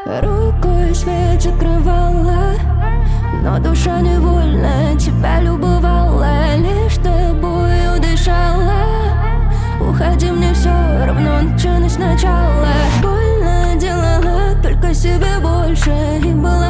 Рукой свет закрывала, но душа невольно тебя любовала. Лишь тобою дышала. Уходи, мне все равно, начинай сначала. Больно делала только себе больше, и была